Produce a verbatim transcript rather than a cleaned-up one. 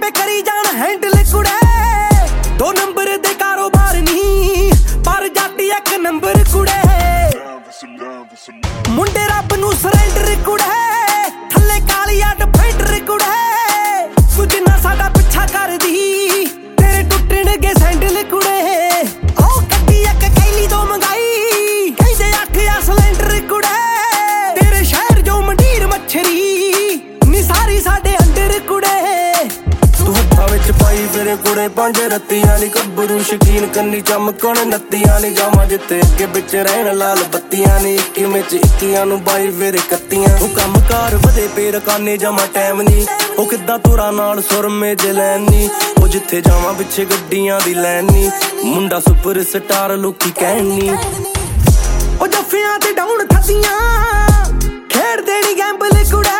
ਭਾਵੇਂ ਕਰੀ ਜਾਣ ਹੈਂਡਲ ਕੁੜੇ ਦੋ ਨੰਬਰ ਦੇ ਕਾਰੋਬਾਰ ਨਹੀਂ ਪਰ ਜੱਟ ਇੱਕ ਨੰਬਰ ਕੁੜੇ ਮੁੰਡੇ ਰੱਬ ਨੂੰ ਸਰੈਂਡਰ ਕੁੜੇ ਥੱਲੇ ਕਾਲੀਆ ਡਿਫੈਂਡਰ ਕੁੜੇ ਤੂੰ ਜਿੰਨਾ ਸਾਡਾ ਪਿੱਛਾ ਕਰਦੀ ਤੇਰੇ ਟੁੱਟਣਗੇ ਸੈਂਡਲ ਕੁੜੇ ਉਹ ਕੱਟੀ ਇੱਕ ਕੈਲੀ ਤੋਂ ਮੰਗਾਈ ਕਹਿੰਦੇ ਅੱਠ ਆ ਸਿਲੰਡਰ ਕੁੜੇ ਤੇਰੇ ਸ਼ਹਿਰ ਜੋ ਮੰਡੀਰ ਮੱਛਰੀ ਨੀ ਸਾਰੀ ਸਾਡੇ ਅੰਦਰ ਕੁੜੇ ਤੂੰ ਹੱਥਾਂ ਵਿੱਚ ਪਾਈ ਫਿਰੇ ਕੁੜੇ ਪੰਜ ਰੱਤੀਆਂ ਨੀ ਗੱਭਰੂ ਸ਼ਕੀਨ ਕੰਨੀ ਚਮਕਣ ਨੱਤੀਆਂ ਨੀ ਜਾਵਾਂ ਜਿੱਥੇ ਅੱਗੇ ਵਿੱਚ ਰਹਿਣ ਲਾਲ ਬੱਤੀਆਂ ਨੀ ਇੱਕੀ ਵਿੱਚ ਇੱਕੀਆਂ ਨੂੰ ਬਾਈ ਫਿਰੇ ਕੱਤੀਆਂ ਉਹ ਕੰਮ ਕਾਰ ਵਧੇ ਪੇ ਰਕਾਨੇ ਜਾਵਾਂ ਟਾਈਮ ਨੀ ਉਹ ਕਿੱਦਾਂ ਤੁਰਾਂ ਨਾਲ ਸੁਰਮੇ ਜੇ ਲੈਣ ਨੀ ਉਹ ਜਿੱਥੇ ਜਾਵਾਂ ਪਿੱਛੇ ਗੱਡੀਆਂ ਦੀ ਲੈਣ ਨੀ ਮੁੰਡਾ ਸੁਪਰ ਸਟਾਰ ਲੋਕੀ ਕਹਿਣ ਨੀ ਉਹ ਜੱਫਿਆਂ ਤੇ ਡਾਉਣ ਥੱਦੀਆਂ ਖੇਡ ਦੇਣੀ ਗੈਂਬਲ ਕੁੜੇ